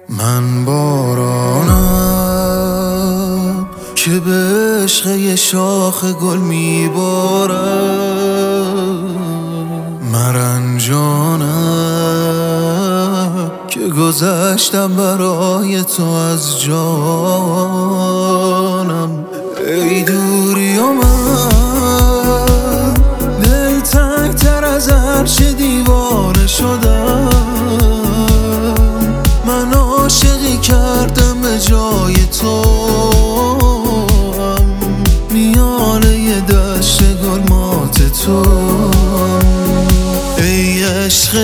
من بارانم که به عشق یه شاخ گل میبارم، مرنجانم که گذشتم برای تو از جانم. ای دوری و من دل تنگ تر از هرچه دیوانه شدم. من عاشقی کردم به جای تو، میان یه دشت گل مات تو. ای عشق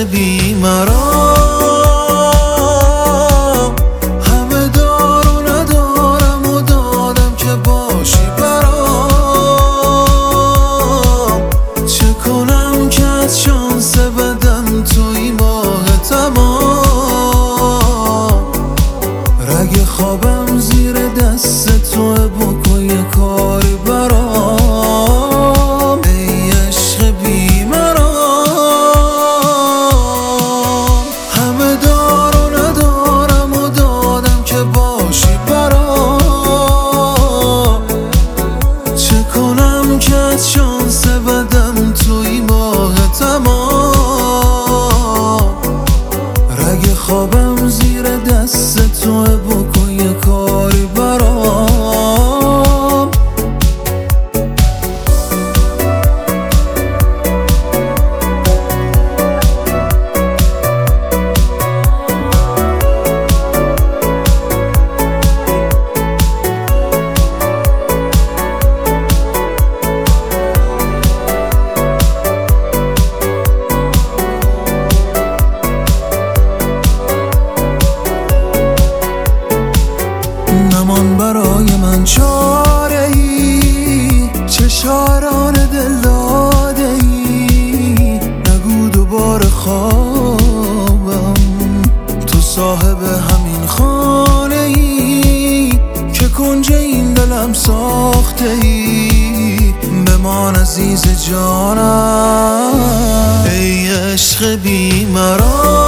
بی‌مرام، همه دار و ندارم و دادم که باشی برام. چه کنم که از شانس بدم توی ماه تمام. رگ خوابم زیر دست تو، بکن یه کاری برام. ای عشق بی‌مرام، همه دار و ندارم و دادم که باشی برام. چه کنم که از شانس بدم توی ماه تمام. رگ خوابم زیر دست تو، بکن یه کاری برام. نمان برای من چاره ای، چه شعران دل داده ای. نگو دوباره خوابم، تو صاحب همین خانه ای که کنج این دلم ساخته ای. بمان عزیز جانم، ای عشق بی‌مرام.